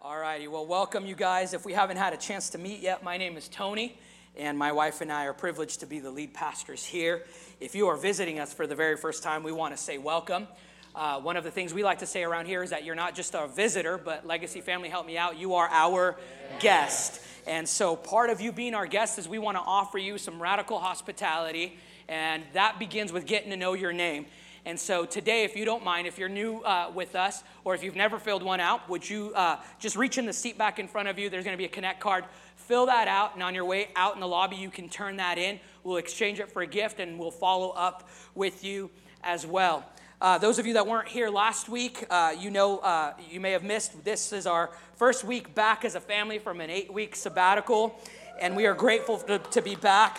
All righty, well, welcome you guys. If we haven't had a chance to meet yet, my name is Tony, and my wife and I are privileged to be the lead pastors here. If you are visiting us for the very first time, we want to say welcome. One of the things we like to say around here is that you're not just a visitor, but Legacy Family, help me out, you are our guest. And so part of you being our guest is we want to offer you some radical hospitality, and that begins with getting to know your name. And so today, if you don't mind, if you're new with us, or if you've never filled one out, would you just reach in the seat back in front of you? There's going to be a Connect card. Fill that out, and on your way out in the lobby, you can turn that in. We'll exchange it for a gift, and we'll follow up with you as well. Those of you that weren't here last week, you may have missed. This is our first week back as a family from an 8-week sabbatical, and we are grateful to be back.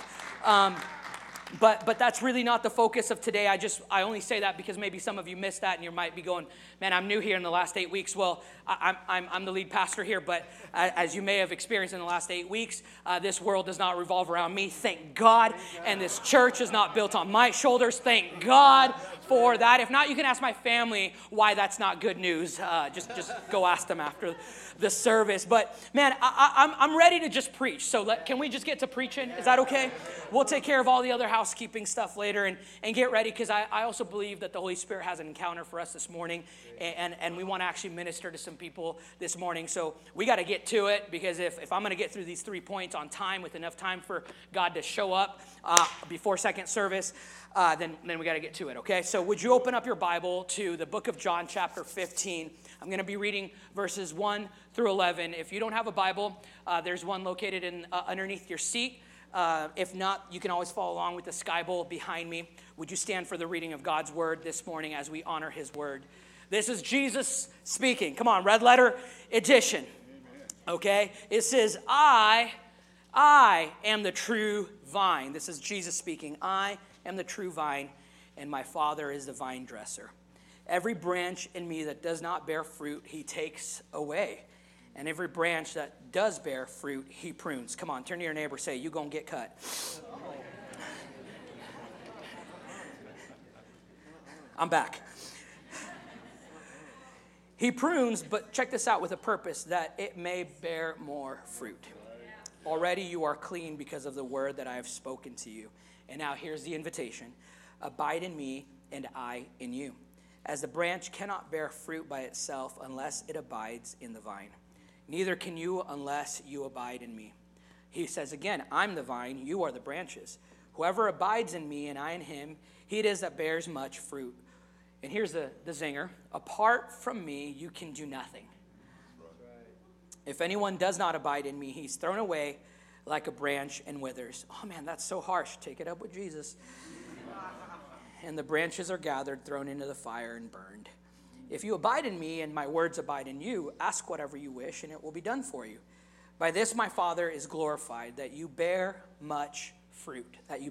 But that's really not the focus of today. I only say that because maybe some of you missed that and you might be going, man, I'm new here in the last 8 weeks. Well, I'm the lead pastor here, but as you may have experienced in the last 8 weeks, this world does not revolve around me, thank God. And this church is not built on my shoulders, thank God for that. If not, you can ask my family why that's not good news. Just go ask them after the service. But man, I'm ready to just preach. So can we just get to preaching? Is that okay? We'll take care of all the other housekeeping stuff later and get ready, because I also believe that the Holy Spirit has an encounter for us this morning, and we want to actually minister to some people this morning. So we got to get to it, because if I'm going to get through these 3 points on time with enough time for God to show up before second service, then we got to get to it, okay? So would you open up your Bible to the book of John, chapter 15. I'm going to be reading verses 1 through 11. If you don't have a Bible, there's one located underneath your seat. If not, you can always follow along with the Sky Bowl behind me. Would you stand for the reading of God's word this morning as we honor his word? This is Jesus speaking. Come on, red letter edition. Okay? It says, I am the true vine. This is Jesus speaking. I am the true vine, and my Father is the vine dresser. Every branch in me that does not bear fruit, he takes away. And every branch that does bear fruit, he prunes. Come on, turn to your neighbor, say, you gonna get cut. I'm back. He prunes, but check this out, with a purpose, that it may bear more fruit. Already you are clean because of the word that I have spoken to you. And now here's the invitation. Abide in me, and I in you. As the branch cannot bear fruit by itself unless it abides in the vine. Neither can you unless you abide in me. He says again, I'm the vine, you are the branches. Whoever abides in me and I in him, he it is that bears much fruit. And here's the zinger. Apart from me, you can do nothing. If anyone does not abide in me, he's thrown away like a branch and withers. Oh man, that's so harsh. Take it up with Jesus. And the branches are gathered, thrown into the fire, and burned. If you abide in me and my words abide in you, ask whatever you wish, and it will be done for you. By this my Father is glorified, that you bear much fruit,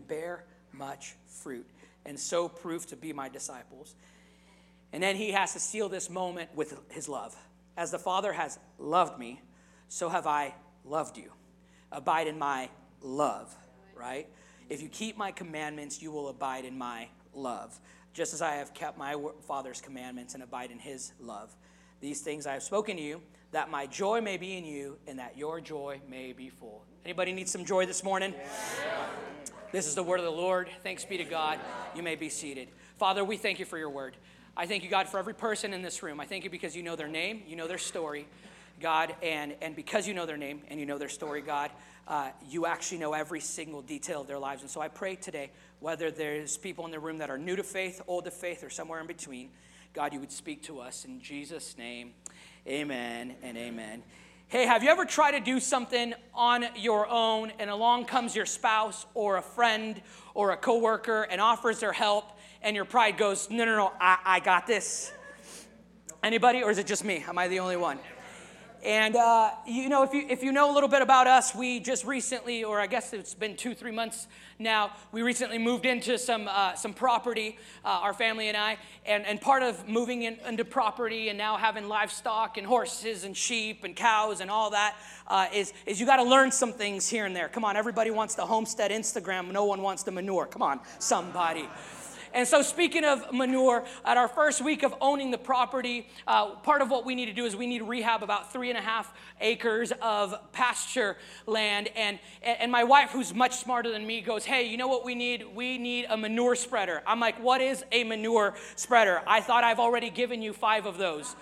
and so prove to be my disciples. And then he has to seal this moment with his love. As the Father has loved me, so have I loved you. Abide in my love, right? If you keep my commandments, you will abide in my love, just as I have kept my Father's commandments and abide in his love. These things I have spoken to you, that my joy may be in you and that your joy may be full. Anybody need some joy this morning? Yeah. This is the word of the Lord. Thanks be to God. You may be seated. Father, we thank you for your word. I thank you, God, for every person in this room. I thank you because you know their name, you know their story, God, and because you know their name and you know their story, God, you actually know every single detail of their lives. And so I pray today, whether there's people in the room that are new to faith, old to faith, or somewhere in between, God, you would speak to us. In Jesus' name, amen and amen. Hey, have you ever tried to do something on your own, and along comes your spouse or a friend or a coworker and offers their help, and your pride goes, no, I got this? Anybody, or is it just me? Am I the only one? And, if you know a little bit about us, we just recently, or I guess it's been 2-3 months now, we recently moved into some property, our family and I. And part of moving into property and now having livestock and horses and sheep and cows and all that is you got to learn some things here and there. Come on, everybody wants the homestead Instagram. No one wants the manure. Come on, somebody. And so speaking of manure, at our first week of owning the property, part of what we need to do is we need to rehab about 3.5 acres of pasture land. And my wife, who's much smarter than me, goes, hey, you know what we need? We need a manure spreader. I'm like, what is a manure spreader? I thought I've already given you 5 of those.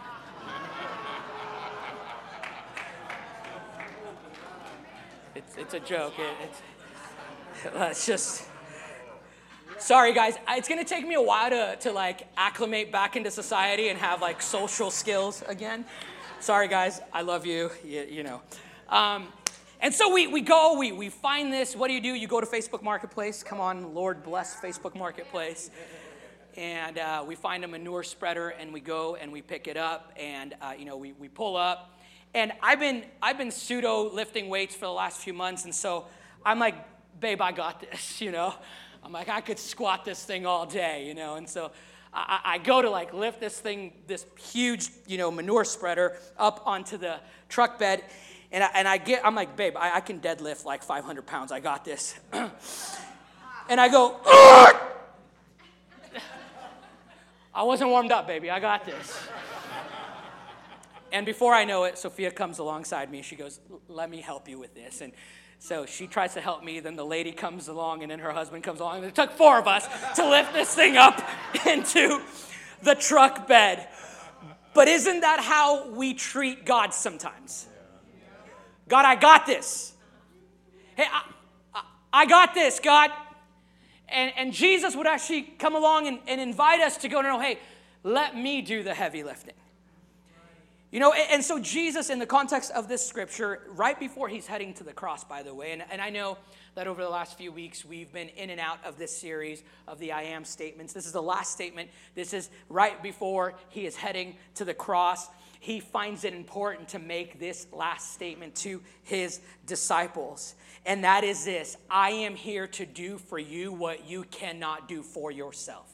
It's a joke. It's just... Sorry, guys. It's going to take me a while to like acclimate back into society and have like social skills again. Sorry, guys. I love you. You know. And so we go, we find this. What do? You go to Facebook Marketplace. Come on, Lord bless Facebook Marketplace. And we find a manure spreader, and we go and we pick it up, and we pull up. And I've been pseudo lifting weights for the last few months, and so I'm like, babe, I got this, you know. I'm like, I could squat this thing all day, you know. And so I go to like lift this thing, this huge, manure spreader up onto the truck bed. And I'm like, babe, I can deadlift like 500 pounds. I got this. And I go, Ugh! I wasn't warmed up, baby. I got this. And before I know it, Sophia comes alongside me. She goes, let me help you with this. And so she tries to help me, then the lady comes along, and then her husband comes along, and it took 4 of us to lift this thing up into the truck bed. But isn't that how we treat God sometimes? God, I got this. Hey, I got this, God. And Jesus would actually come along and invite us to go, no, hey, let me do the heavy lifting. And so Jesus, in the context of this scripture, right before he's heading to the cross, by the way, and I know that over the last few weeks, we've been in and out of this series of the I am statements. This is the last statement. This is right before he is heading to the cross. He finds it important to make this last statement to his disciples. And that is this: I am here to do for you what you cannot do for yourself.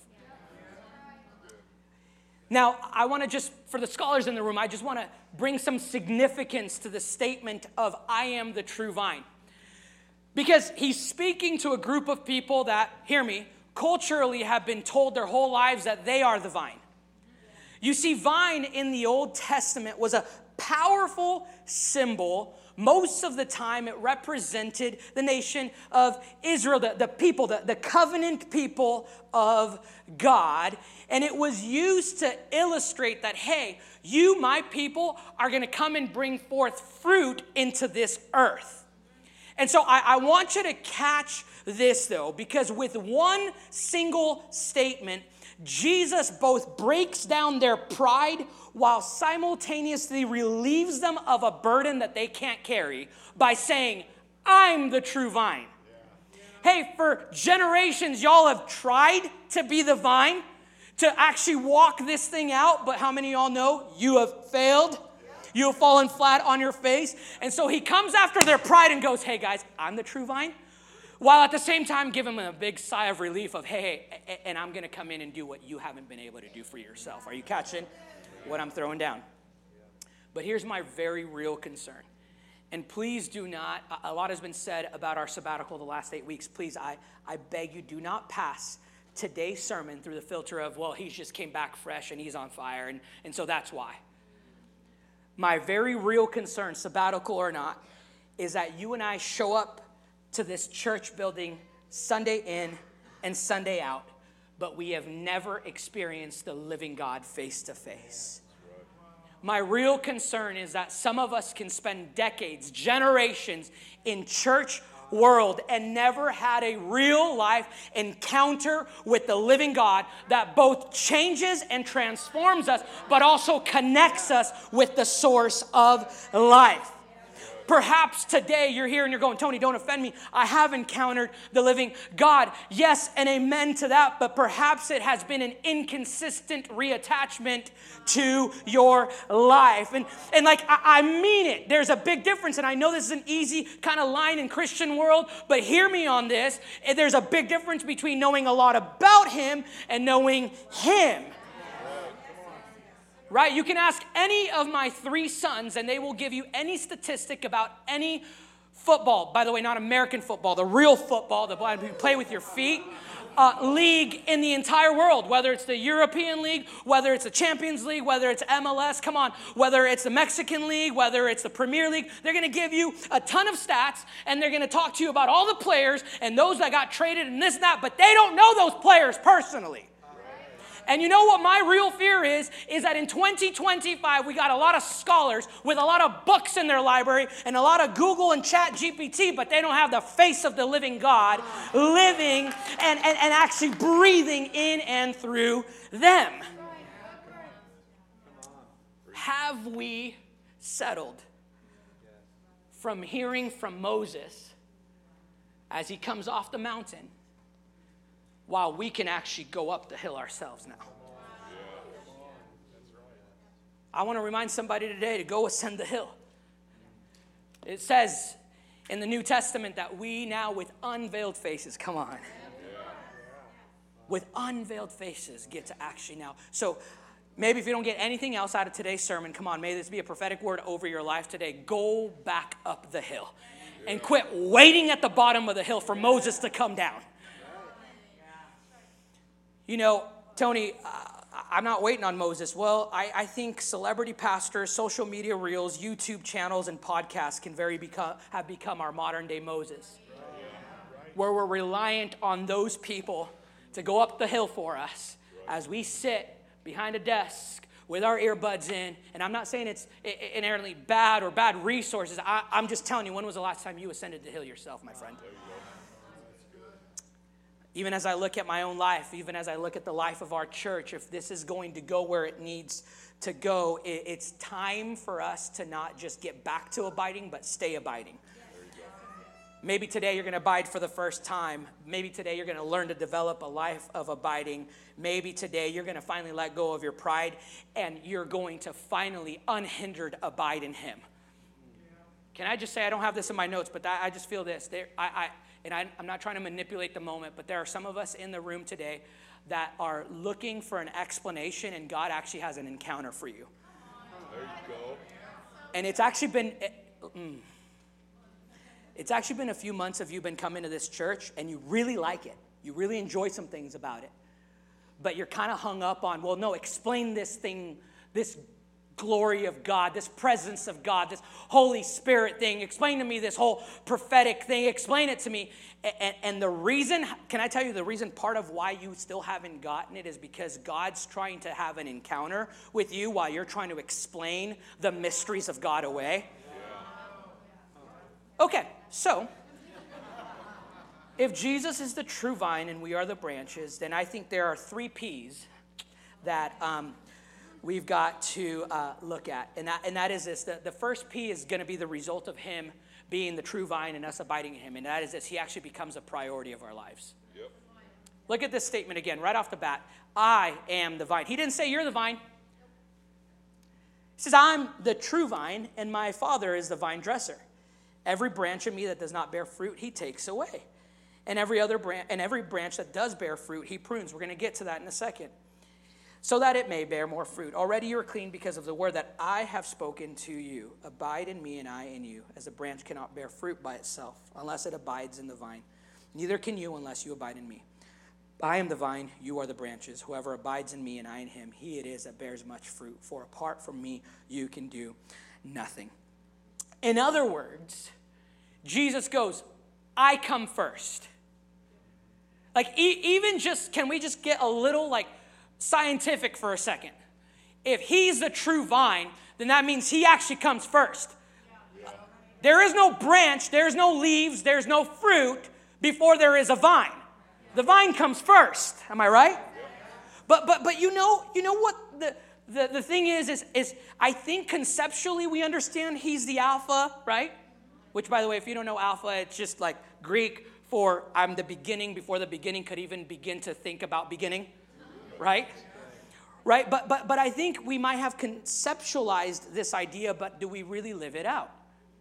Now, I want to just, for the scholars in the room, I just want to bring some significance to the statement of I am the true vine. Because he's speaking to a group of people that, hear me, culturally have been told their whole lives that they are the vine. You see, vine in the Old Testament was a powerful symbol. Most of the time, it represented the nation of Israel, the people, the covenant people of God. And it was used to illustrate that, hey, you, my people, are going to come and bring forth fruit into this earth. And so I want you to catch this, though, because with one single statement, Jesus both breaks down their pride while simultaneously relieves them of a burden that they can't carry by saying, I'm the true vine. Hey, for generations, y'all have tried to be the vine, to actually walk this thing out, but how many of y'all know you have failed? You have fallen flat on your face. And so he comes after their pride and goes, hey guys, I'm the true vine. While at the same time give them a big sigh of relief of, hey, and I'm going to come in and do what you haven't been able to do for yourself. Are you catching what I'm throwing down? But here's my very real concern. And please do not, a lot has been said about our sabbatical the last 8 weeks. Please, I beg you, do not pass today's sermon through the filter of, well, he just came back fresh and he's on fire, and so that's why. My very real concern, sabbatical or not, is that you and I show up to this church building Sunday in and Sunday out, but we have never experienced the living God face to face. My real concern is that some of us can spend decades, generations in church world and never had a real life encounter with the living God that both changes and transforms us, but also connects us with the source of life. Perhaps today you're here and you're going, Tony, don't offend me. I have encountered the living God. Yes, and amen to that, but perhaps it has been an inconsistent reattachment to your life. And like, I mean it. There's a big difference, and I know this is an easy kind of line in Christian world, but hear me on this. There's a big difference between knowing a lot about him and knowing him. Right? You can ask any of my 3 sons, and they will give you any statistic about any football. By the way, not American football, the real football, the one you play with your feet. league in the entire world, whether it's the European League, whether it's the Champions League, whether it's MLS, come on, whether it's the Mexican League, whether it's the Premier League. They're going to give you a ton of stats, and they're going to talk to you about all the players and those that got traded and this and that, but they don't know those players personally. And you know what my real fear is that in 2025, we got a lot of scholars with a lot of books in their library and a lot of Google and Chat GPT, but they don't have the face of the living God living and actually breathing in and through them. Have we settled from hearing from Moses as he comes off the mountain, while we can actually go up the hill ourselves now? I want to remind somebody today to go ascend the hill. It says in the New Testament that we now with unveiled faces, come on, with unveiled faces get to actually now. So maybe if you don't get anything else out of today's sermon, come on, may this be a prophetic word over your life today. Go back up the hill and quit waiting at the bottom of the hill for Moses to come down. You know, Tony, I'm not waiting on Moses. Well, I think celebrity pastors, social media reels, YouTube channels, and podcasts can have become our modern day Moses, where we're reliant on those people to go up the hill for us as we sit behind a desk with our earbuds in. And I'm not saying it's inherently bad or bad resources. I'm just telling you, when was the last time you ascended the hill yourself, my friend? Even as I look at my own life, even as I look at the life of our church, if this is going to go where it needs to go, it's time for us to not just get back to abiding, but stay abiding. Maybe today you're going to abide for the first time. Maybe today you're going to learn to develop a life of abiding. Maybe today you're going to finally let go of your pride and you're going to finally unhindered abide in him. Can I just say, I don't have this in my notes, but I just feel this. I'm not trying to manipulate the moment, but there are some of us in the room today that are looking for an explanation, and God actually has an encounter for you. There you go. And it's actually been a few months of you been coming to this church, and you really like it. You really enjoy some things about it. But you're kind of hung up on, well, no, explain this thing, this glory of God, this presence of God, this Holy Spirit thing. Explain to me this whole prophetic thing. Explain it to me. And the reason, can I tell you the reason part of why you still haven't gotten it is because God's trying to have an encounter with you while you're trying to explain the mysteries of God away. Okay, so if Jesus is the true vine and we are the branches, then I think there are 3 P's that we've got to look at. And that is this. The first P is going to be the result of him being the true vine and us abiding in him. And that is this. He actually becomes a priority of our lives. Yep. Look at this statement again, right off the bat. I am the vine. He didn't say you're the vine. He says, I'm the true vine, and my Father is the vine dresser. Every branch in me that does not bear fruit, he takes away. And every branch that does bear fruit, he prunes. We're going to get to that in a second. So that it may bear more fruit. Already you are clean because of the word that I have spoken to you. Abide in me and I in you, as a branch cannot bear fruit by itself unless it abides in the vine. Neither can you unless you abide in me. I am the vine, you are the branches. Whoever abides in me and I in him, he it is that bears much fruit. For apart from me, you can do nothing. In other words, Jesus goes, I come first. Like even just, can we just get a little scientific for a second? If he's the true vine, then that means he actually comes first. There is no branch, there's no leaves, there's no fruit before there is a vine. The vine comes first. Am I right? But you know what the thing is I think conceptually we understand he's the Alpha, right? Which, by the way, if you don't know Alpha, it's just like Greek for I'm the beginning before the beginning could even begin to think about beginning. Right? But I think we might have conceptualized this idea, but do we really live it out?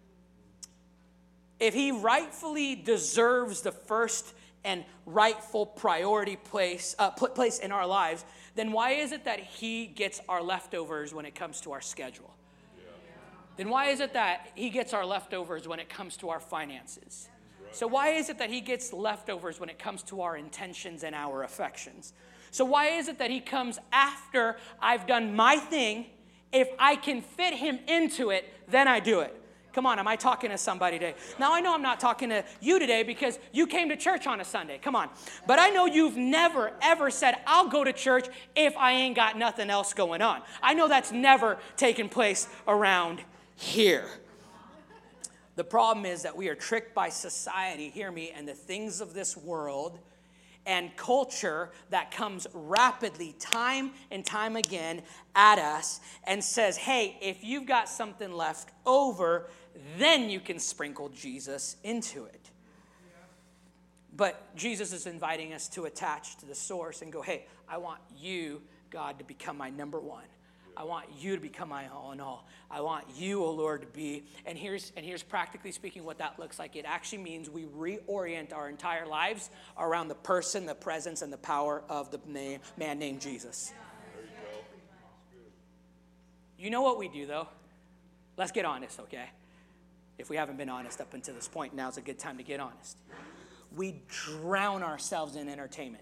If he rightfully deserves the first and rightful priority place in our lives, then why is it that he gets our leftovers when it comes to our schedule? Then why is it that he gets our leftovers when it comes to our finances? So why is it that he gets leftovers when it comes to our intentions and our affections? So why is it that he comes after I've done my thing? If I can fit him into it, then I do it. Come on, am I talking to somebody today? Now, I know I'm not talking to you today because you came to church on a Sunday. Come on. But I know you've never, ever said, I'll go to church if I ain't got nothing else going on. I know that's never taken place around here. The problem is that we are tricked by society, hear me, and the things of this world and culture that comes rapidly time and time again at us and says, hey, if you've got something left over, then you can sprinkle Jesus into it. But Jesus is inviting us to attach to the source and go, hey, I want you, God, to become my number one. I want you to become my all in all. I want you, oh Lord, to be. And here's practically speaking what that looks like. It actually means we reorient our entire lives around the person, the presence, and the power of the man named Jesus. There you go. You know what we do, though? Let's get honest, okay? If we haven't been honest up until this point, now's a good time to get honest. We drown ourselves in entertainment.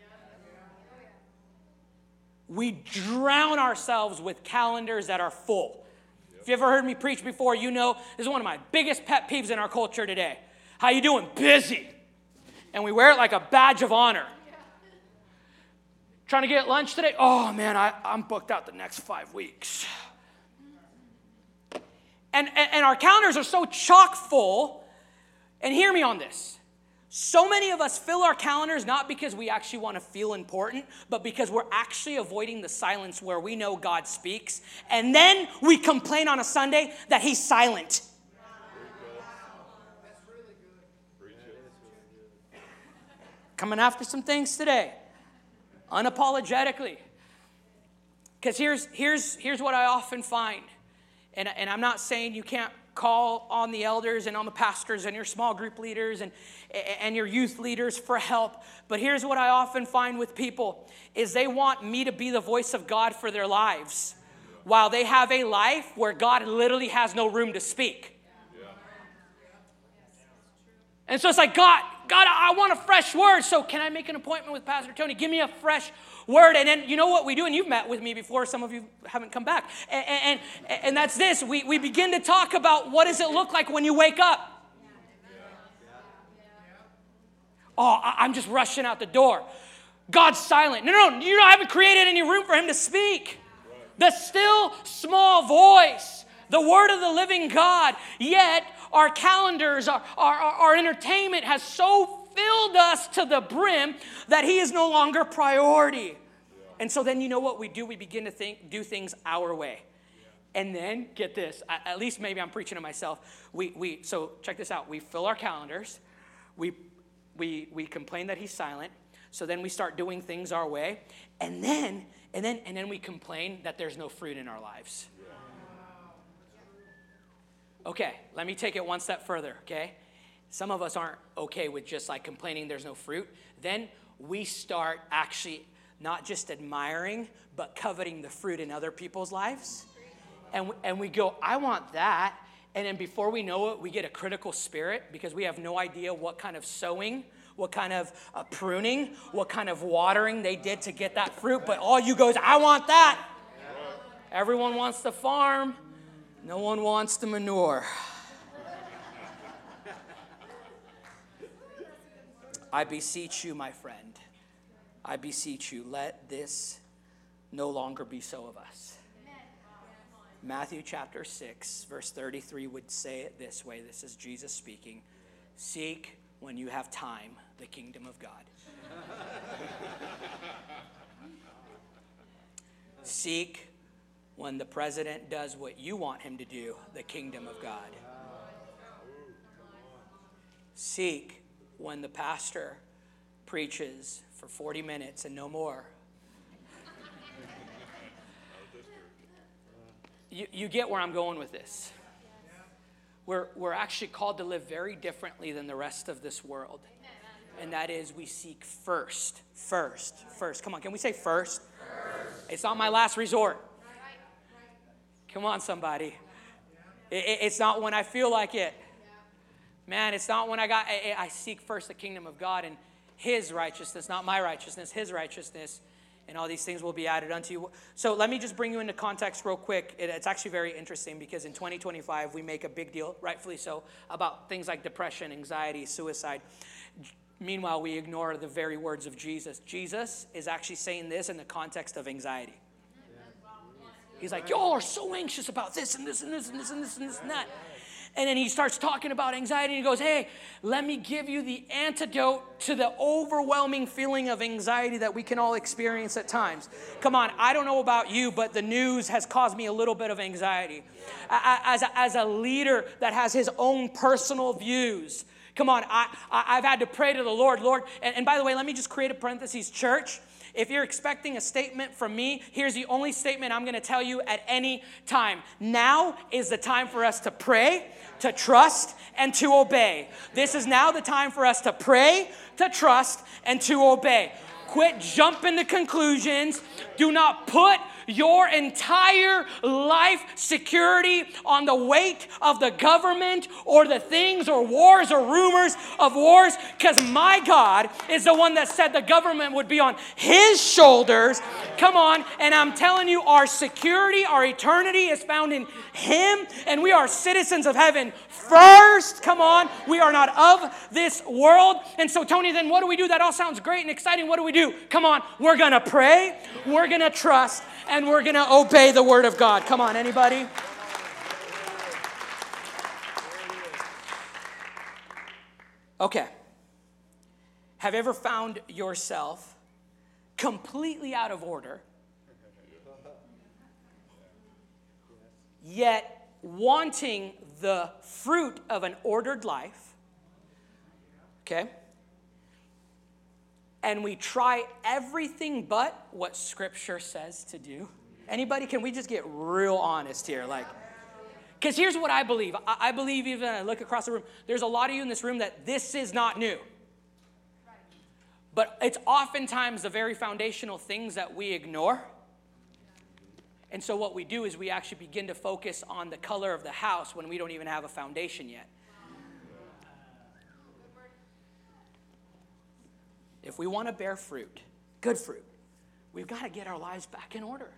We drown ourselves with calendars that are full. If you ever heard me preach before, you know this is one of my biggest pet peeves in our culture today. How you doing? Busy. And we wear it like a badge of honor. Trying to get lunch today? Oh, man, I'm booked out the next 5 weeks. And our calendars are so chock full. And hear me on this. So many of us fill our calendars not because we actually want to feel important, but because we're actually avoiding the silence where we know God speaks. And then we complain on a Sunday that he's silent. Coming after some things today, unapologetically. Because here's what I often find. And I'm not saying you can't call on the elders and on the pastors and your small group leaders and your youth leaders for help. But here's what I often find with people is they want me to be the voice of God for their lives while they have a life where God literally has no room to speak. And so it's like, God, I want a fresh word. So can I make an appointment with Pastor Tony? Give me a fresh word. And then you know what we do? And you've met with me before. Some of you haven't come back. And that's this. We begin to talk about what does it look like when you wake up. Oh, I'm just rushing out the door. God's silent. No, you haven't created any room for him to speak. The still small voice, the word of the living God. Yet our calendars, our entertainment has so filled us to the brim that he is no longer priority. And so then you know what we do? We begin to do things our way. And then, get this, at least maybe I'm preaching to myself. So check this out. We fill our calendars. We complain that he's silent. So then we start doing things our way. And then we complain that there's no fruit in our lives. Okay, let me take it one step further, okay? Some of us aren't okay with just like complaining there's no fruit. Then we start actually not just admiring, but coveting the fruit in other people's lives. And we go, I want that. And then before we know it, we get a critical spirit because we have no idea what kind of sowing, what kind of pruning, what kind of watering they did to get that fruit. But all you go is, I want that. Everyone wants to farm. No one wants the manure. I beseech you, my friend. I beseech you, let this no longer be so of us. Matthew chapter 6, verse 33 would say it this way. This is Jesus speaking. Seek when you have time the kingdom of God. Seek when the president does what you want him to do, the kingdom of God. Seek when the pastor preaches for 40 minutes and no more. You get where I'm going with this. We're actually called to live very differently than the rest of this world. And that is we seek first. Come on, can we say first? It's not my last resort. Come on, somebody. It's not when I feel like it. Man, it's not when I seek first the kingdom of God and his righteousness, not my righteousness, his righteousness, and all these things will be added unto you. So let me just bring you into context real quick. It's actually very interesting because in 2025, we make a big deal, rightfully so, about things like depression, anxiety, suicide. Meanwhile, we ignore the very words of Jesus. Jesus is actually saying this in the context of anxiety. He's like, y'all are so anxious about this and this and this and this and this and this and that. And then he starts talking about anxiety and he goes, hey, let me give you the antidote to the overwhelming feeling of anxiety that we can all experience at times. Come on, I don't know about you, but the news has caused me a little bit of anxiety. As a leader that has his own personal views, come on, I've had to pray to the Lord, and by the way, let me just create a parenthesis, church. If you're expecting a statement from me, here's the only statement I'm going to tell you at any time. Now is the time for us to pray, to trust, and to obey. This is now the time for us to pray, to trust, and to obey. Quit jumping to conclusions. Do not put your entire life security on the weight of the government or the things or wars or rumors of wars, because my God is the one that said the government would be on his shoulders. Come on, and I'm telling you, our security, our eternity is found in him, and we are citizens of heaven first. Come on, we are not of this world. And so, Tony, then what do we do? That all sounds great and exciting. What do we do? Come on, we're going to pray, we're going to trust, and we're going to obey the word of God. Come on, anybody? Okay. Have you ever found yourself completely out of order, yet wanting the fruit of an ordered life? Okay? And we try everything but what Scripture says to do. Anybody, can we just get real honest here? Because here's what I believe. I believe, even when I look across the room, there's a lot of you in this room that this is not new. But it's oftentimes the very foundational things that we ignore. And so what we do is we actually begin to focus on the color of the house when we don't even have a foundation yet. If we want to bear fruit, good fruit, we've got to get our lives back in order.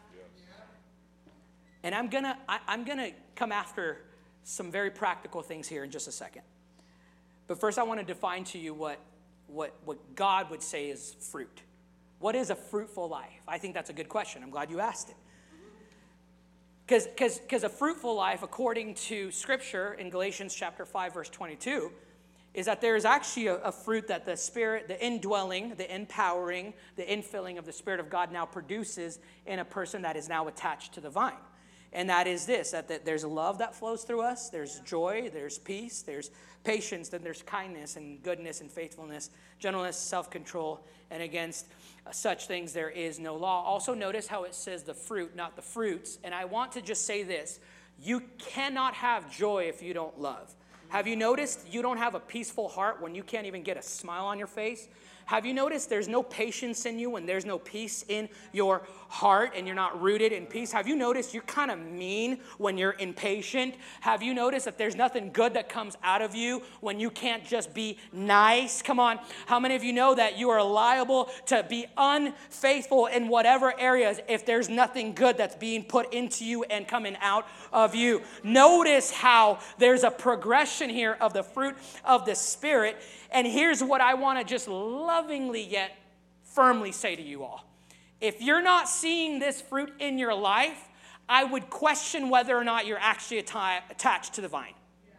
And I'm gonna come after some very practical things here in just a second. But first, I want to define to you what God would say is fruit. What is a fruitful life? I think that's a good question. I'm glad you asked it. Because a fruitful life, according to Scripture in Galatians chapter 5, verse 22, is that there is actually a fruit that the Spirit, the indwelling, the empowering, the infilling of the Spirit of God now produces in a person that is now attached to the vine. And that is this, that there's love that flows through us, there's joy, there's peace, there's patience, then there's kindness and goodness and faithfulness, gentleness, self-control, and against such things there is no law. Also notice how it says the fruit, not the fruits. And I want to just say this, you cannot have joy if you don't love. Have you noticed you don't have a peaceful heart when you can't even get a smile on your face? Have you noticed there's no patience in you when there's no peace in your heart and you're not rooted in peace? Have you noticed you're kind of mean when you're impatient? Have you noticed that there's nothing good that comes out of you when you can't just be nice? Come on. How many of you know that you are liable to be unfaithful in whatever areas if there's nothing good that's being put into you and coming out of you? Notice how there's a progression here of the fruit of the Spirit. And here's what I want to just lovingly yet firmly say to you all. If you're not seeing this fruit in your life, I would question whether or not you're actually attached to the vine.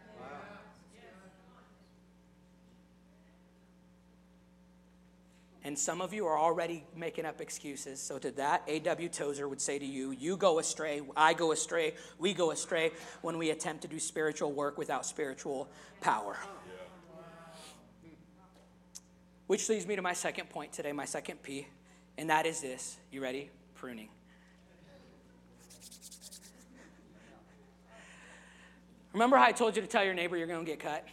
And some of you are already making up excuses. So to that, A.W. Tozer would say to you, you go astray, I go astray, we go astray when we attempt to do spiritual work without spiritual power. Which leads me to my second point today, my second P, and that is this. You ready? Pruning. Remember how I told you to tell your neighbor you're going to get cut?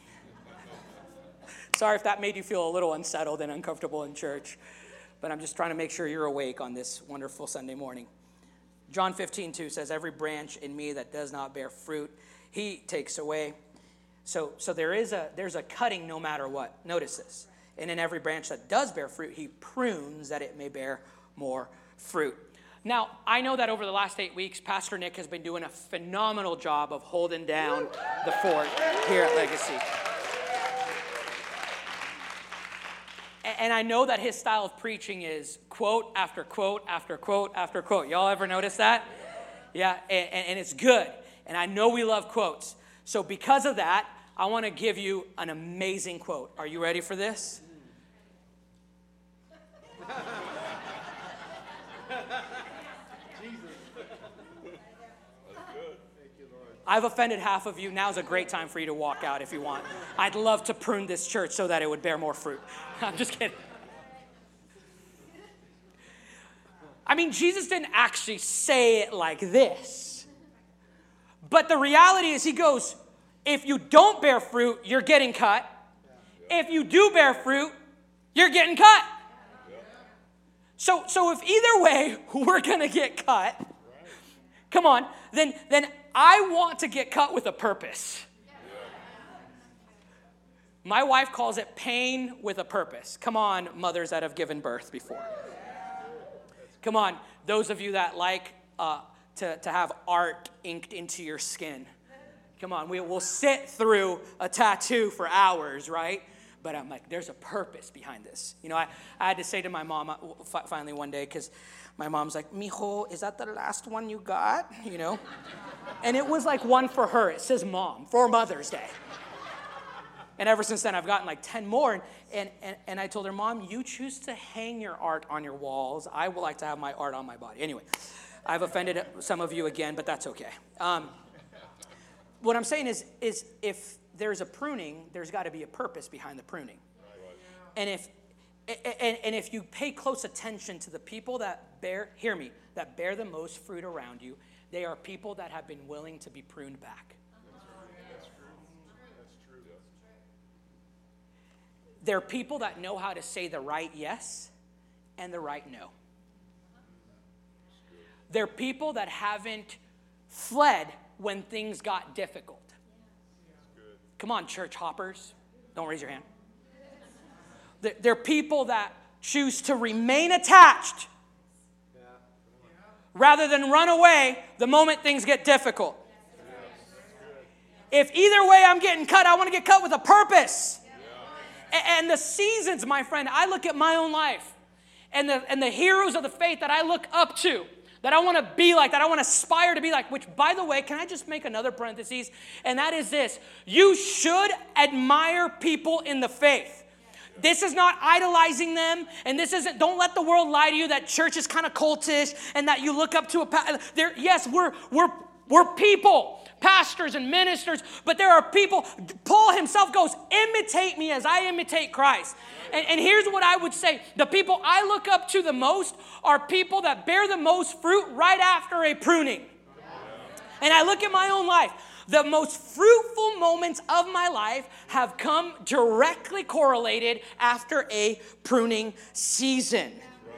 Sorry if that made you feel a little unsettled and uncomfortable in church, but I'm just trying to make sure you're awake on this wonderful Sunday morning. John 15:2 says, every branch in me that does not bear fruit, he takes away. So there's a cutting no matter what. Notice this. And in every branch that does bear fruit, he prunes that it may bear more fruit. Now, I know that over the last 8 weeks, Pastor Nick has been doing a phenomenal job of holding down the fort here at Legacy. And I know that his style of preaching is quote after quote after quote after quote. Y'all ever notice that? Yeah, and it's good. And I know we love quotes. So because of that, I want to give you an amazing quote. Are you ready for this? I've offended half of you. Now's a great time for you to walk out if you want. I'd love to prune this church so that it would bear more fruit. I'm just kidding. I mean, Jesus didn't actually say it like this. But the reality is he goes, if you don't bear fruit, you're getting cut. If you do bear fruit, you're getting cut. So if either way we're going to get cut, come on, then I want to get cut with a purpose. My wife calls it pain with a purpose. Come on, mothers that have given birth before. Come on, those of you that like to have art inked into your skin. Come on, we'll sit through a tattoo for hours, right? But I'm like, there's a purpose behind this. You know, I had to say to my mom finally one day, because my mom's like, mijo, is that the last one you got? You know? And it was like one for her. It says mom, for Mother's Day. And ever since then, I've gotten like 10 more. And I told her, Mom, you choose to hang your art on your walls. I would like to have my art on my body. Anyway, I've offended some of you again, but that's okay. What I'm saying is if there's a pruning, there's got to be a purpose behind the pruning. And if you pay close attention to the people that bear the most fruit around you, they are people that have been willing to be pruned back. That's true. They're people that know how to say the right yes and the right no. They're people that haven't fled when things got difficult. Come on, church hoppers. Don't raise your hand. They're people that choose to remain attached rather than run away the moment things get difficult. If either way I'm getting cut, I want to get cut with a purpose. And the seasons, my friend, I look at my own life and the heroes of the faith that I look up to, that I want to be like, that I want to aspire to be like, which, by the way, can I just make another parenthesis? And that is this. You should admire people in the faith. This is not idolizing them, and this isn't, don't let the world lie to you that church is kind of cultish and that you look up to yes, we're people, pastors and ministers, but there are people. Paul himself goes, imitate me as I imitate Christ. And here's what I would say. The people I look up to the most are people that bear the most fruit right after a pruning. And I look at my own life. The most fruitful moments of my life have come directly correlated after a pruning season.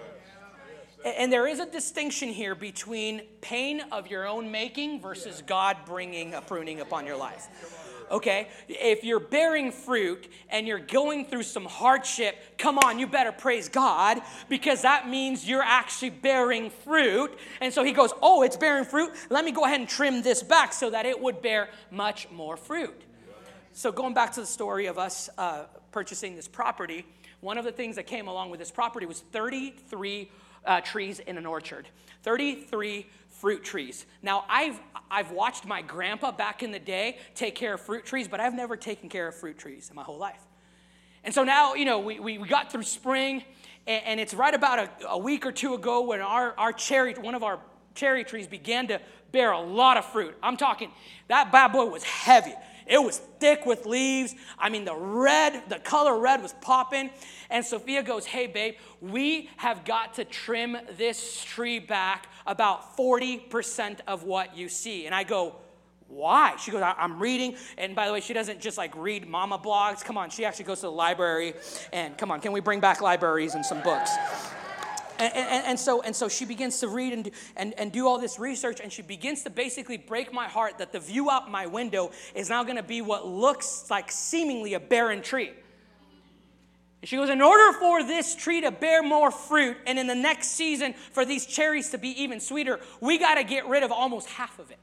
And there is a distinction here between pain of your own making versus God bringing a pruning upon your life. Okay? If you're bearing fruit and you're going through some hardship, come on, you better praise God, because that means you're actually bearing fruit. And so he goes, oh, it's bearing fruit? Let me go ahead and trim this back so that it would bear much more fruit. So going back to the story of us purchasing this property, one of the things that came along with this property was 33 trees in an orchard. 33 fruit trees. Now, I've watched my grandpa back in the day take care of fruit trees, but I've never taken care of fruit trees in my whole life. And so now, you know, we got through spring, and it's right about a week or two ago when one of our cherry trees began to bear a lot of fruit. I'm talking, that bad boy was heavy. It was thick with leaves. I mean, the color red was popping. And Sophia goes, hey, babe, we have got to trim this tree back about 40% of what you see. And I go, why? She goes, I'm reading. And by the way, she doesn't just like read mama blogs. Come on, she actually goes to the library. And come on, can we bring back libraries and some books? And so she begins to read and do all this research, and she begins to basically break my heart that the view out my window is now going to be what looks like seemingly a barren tree. And she goes, in order for this tree to bear more fruit, and in the next season for these cherries to be even sweeter, we got to get rid of almost half of it.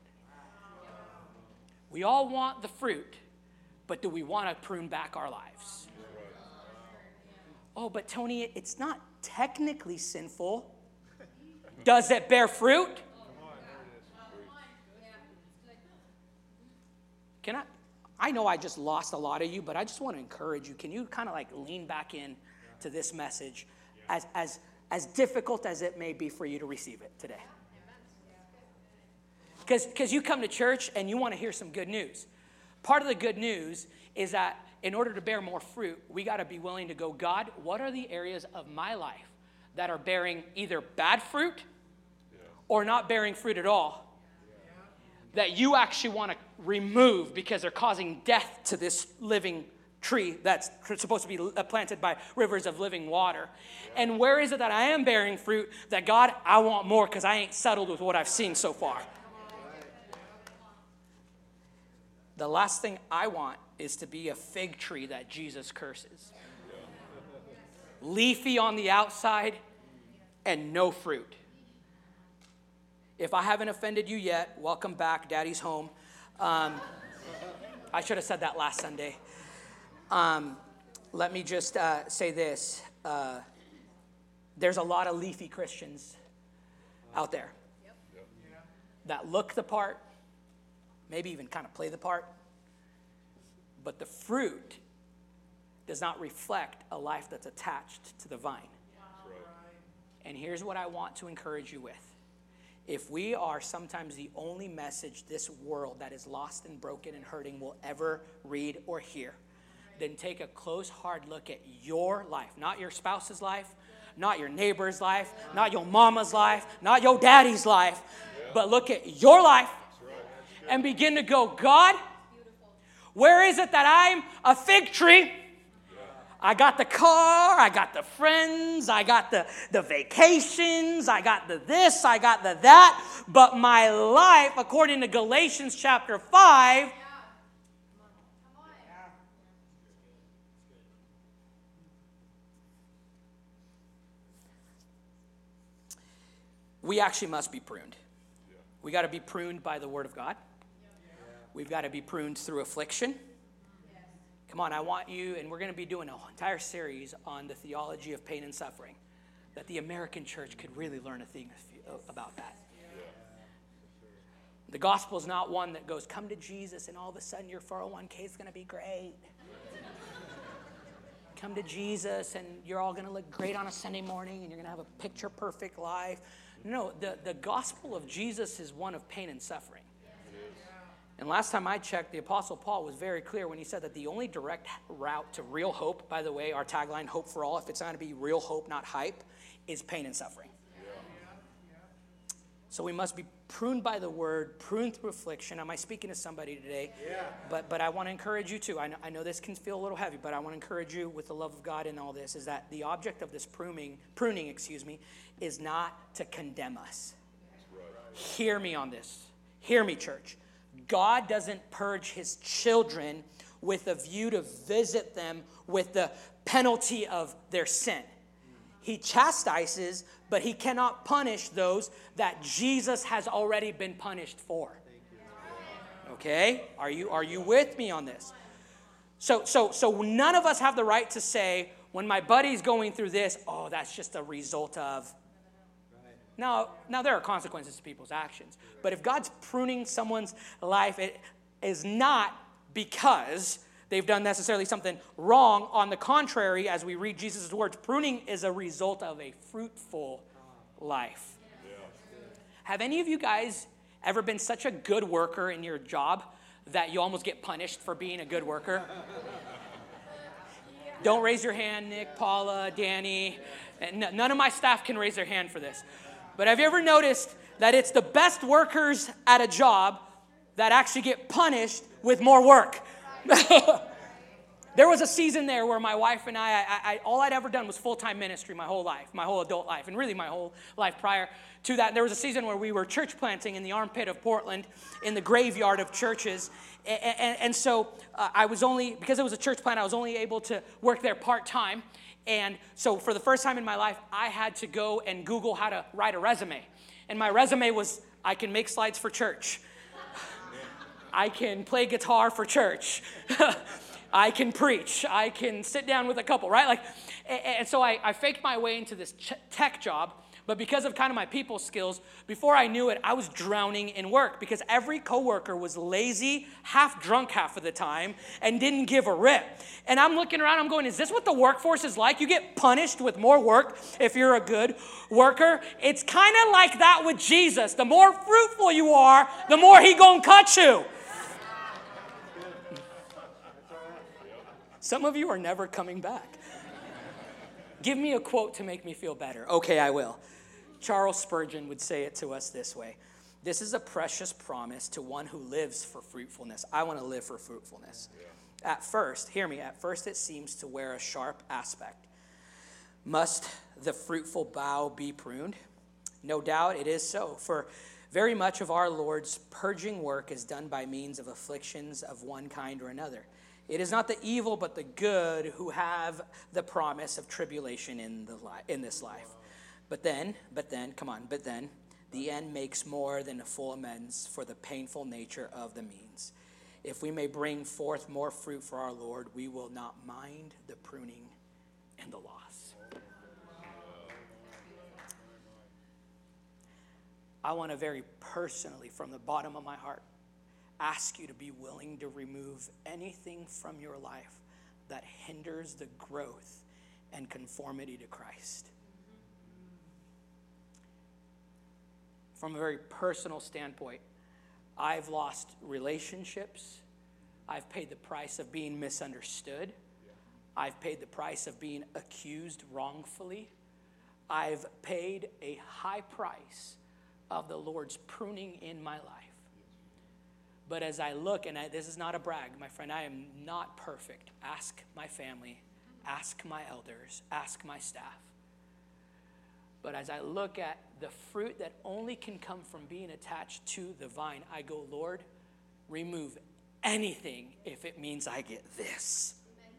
We all want the fruit, but do we want to prune back our lives? Oh, but Tony, it's not technically sinful. Does it bear fruit? Can I know I just lost a lot of you, but I just want to encourage you. Can you kind of like lean back in to this message as difficult as it may be for you to receive it today? Because you come to church and you want to hear some good news. Part of the good news is that in order to bear more fruit, we got to be willing to go, God, what are the areas of my life that are bearing either bad fruit or not bearing fruit at all that you actually want to remove because they're causing death to this living tree that's supposed to be planted by rivers of living water? And where is it that I am bearing fruit that, God, I want more because I ain't settled with what I've seen so far? The last thing I want is to be a fig tree that Jesus curses. Leafy on the outside and no fruit. If I haven't offended you yet, welcome back. Daddy's home. I should have said that last Sunday. Let me just say this. There's a lot of leafy Christians out there that look the part, maybe even kind of play the part, but the fruit does not reflect a life that's attached to the vine. And here's what I want to encourage you with. If we are sometimes the only message this world that is lost and broken and hurting will ever read or hear, then take a close, hard look at your life, not your spouse's life, not your neighbor's life, not your mama's life, not your daddy's life, but look at your life and begin to go, God, where is it that I'm a fig tree? I got the car, I got the friends, I got the vacations, I got the this, I got the that, but my life, according to Galatians chapter 5, we actually must be pruned. We got to be pruned by the Word of God. We've got to be pruned through affliction. Come on, I want you, and we're going to be doing an entire series on the theology of pain and suffering, that the American church could really learn a thing about that. The gospel is not one that goes, come to Jesus, and all of a sudden your 401k is going to be great. Come to Jesus, and you're all going to look great on a Sunday morning, and you're going to have a picture-perfect life. No, the gospel of Jesus is one of pain and suffering. And last time I checked, the Apostle Paul was very clear when he said that the only direct route to real hope, by the way, our tagline, hope for all, if it's going to be real hope, not hype, is pain and suffering. So we must be pruned by the word, pruned through affliction. Am I speaking to somebody today? Yeah. But I want to encourage you too. I know this can feel a little heavy, but I want to encourage you with the love of God in all this, is that the object of this pruning, is not to condemn us. Right. Hear me on this. Hear me, church. God doesn't purge his children with a view to visit them with the penalty of their sin. He chastises, but he cannot punish those that Jesus has already been punished for. Okay? Are you with me on this? So none of us have the right to say, when my buddy's going through this, oh, that's just a result of. Now there are consequences to people's actions. But if God's pruning someone's life, it is not because they've done necessarily something wrong. On the contrary, as we read Jesus' words, pruning is a result of a fruitful life. Yeah. Have any of you guys ever been such a good worker in your job that you almost get punished for being a good worker? Don't raise your hand, Nick, Paula, Danny. None of my staff can raise their hand for this. But have you ever noticed that it's the best workers at a job that actually get punished with more work? There was a season there where my wife and I all I'd ever done was full-time ministry my whole life, my whole adult life, and really my whole life prior to that. There was a season where we were church planting in the armpit of Portland, in the graveyard of churches. And so I was only, because it was a church plant, I was only able to work there part-time. And so for the first time in my life, I had to go and Google how to write a resume. And my resume was, I can make slides for church. I can play guitar for church. I can preach. I can sit down with a couple, right? And so I faked my way into this tech job. But because of kind of my people skills, before I knew it, I was drowning in work because every coworker was lazy, half drunk half of the time, and didn't give a rip. And I'm looking around, I'm going, is this what the workforce is like? You get punished with more work if you're a good worker. It's kind of like that with Jesus. The more fruitful you are, the more he gonna cut you. Some of you are never coming back. Give me a quote to make me feel better. Okay, I will. Charles Spurgeon would say it to us this way. This is a precious promise to one who lives for fruitfulness. I want to live for fruitfulness. Yeah. At first, hear me, at first it seems to wear a sharp aspect. Must the fruitful bough be pruned? No doubt it is so, for very much of our Lord's purging work is done by means of afflictions of one kind or another. It is not the evil but the good who have the promise of tribulation in this life. But then, the end makes more than a full amends for the painful nature of the means. If we may bring forth more fruit for our Lord, we will not mind the pruning and the loss. I want to very personally, from the bottom of my heart, ask you to be willing to remove anything from your life that hinders the growth and conformity to Christ. From a very personal standpoint, I've lost relationships. I've paid the price of being misunderstood. I've paid the price of being accused wrongfully. I've paid a high price of the Lord's pruning in my life. But as I look, and this is not a brag, my friend, I am not perfect. Ask my family, ask my elders, ask my staff. But as I look at the fruit that only can come from being attached to the vine, I go, Lord, remove anything if it means I get this.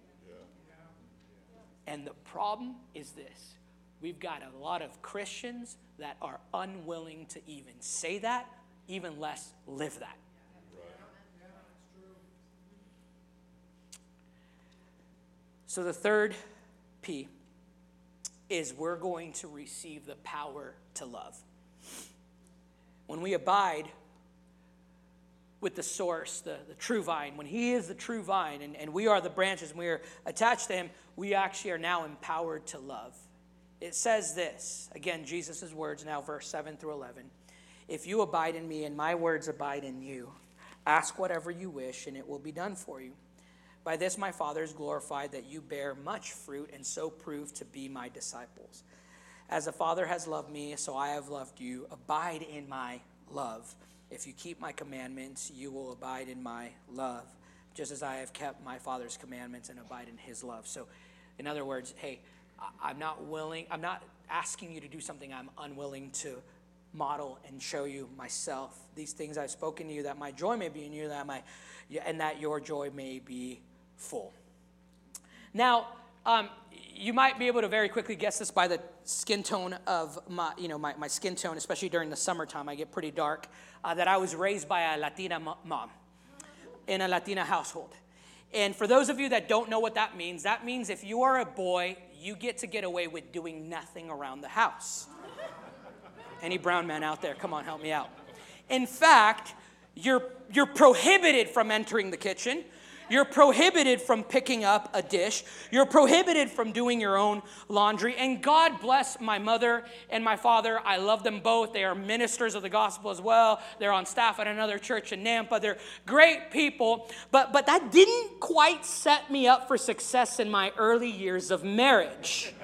Yeah. And the problem is this. We've got a lot of Christians that are unwilling to even say that, even less live that. So the third P is we're going to receive the power to love. When we abide with the source, the true vine, when he is the true vine and we are the branches and we are attached to him, we actually are now empowered to love. It says this, again, Jesus' words now, verse 7 through 11. If you abide in me and my words abide in you, ask whatever you wish and it will be done for you. By this my Father is glorified, that you bear much fruit and so prove to be my disciples. As the Father has loved me, so I have loved you. Abide in my love. If you keep my commandments, you will abide in my love, just as I have kept my Father's commandments and abide in his love. So, in other words, hey, I'm not asking you to do something I'm unwilling to model and show you myself. These things I've spoken to you, that my joy may be in you, and that your joy may be full. Now, you might be able to very quickly guess this by the skin tone of my skin tone, especially during the summertime. I get pretty dark. That I was raised by a Latina mom in a Latina household. And for those of you that don't know what that means if you are a boy, you get to get away with doing nothing around the house. Any brown men out there, come on, help me out. In fact, you're prohibited from entering the kitchen. You're prohibited from picking up a dish. You're prohibited from doing your own laundry. And God bless my mother and my father. I love them both. They are ministers of the gospel as well. They're on staff at another church in Nampa. They're great people. But that didn't quite set me up for success in my early years of marriage.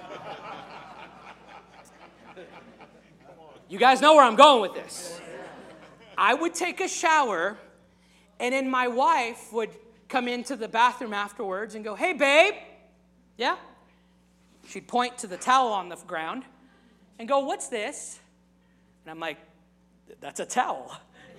You guys know where I'm going with this. I would take a shower, and then my wife would come into the bathroom afterwards and go, "Hey, babe." Yeah? She'd point to the towel on the ground and go, "What's this?" And I'm like, "That's a towel."